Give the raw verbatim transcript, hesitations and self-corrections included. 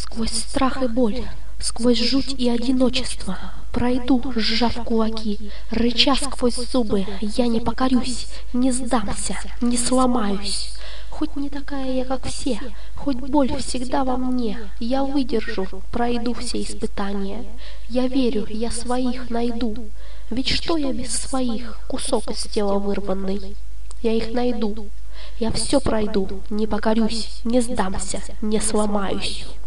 Сквозь страх и боль, сквозь жуть и одиночество пройду, сжав кулаки, рыча сквозь зубы. Я не покорюсь, не сдамся, не сломаюсь. Хоть не такая я, как все, хоть боль всегда во мне, я выдержу, пройду все испытания. Я верю, я своих найду. Ведь что я без своих, кусок из тела вырванный? Я их найду. Я все пройду, не покорюсь, не сдамся, не сломаюсь.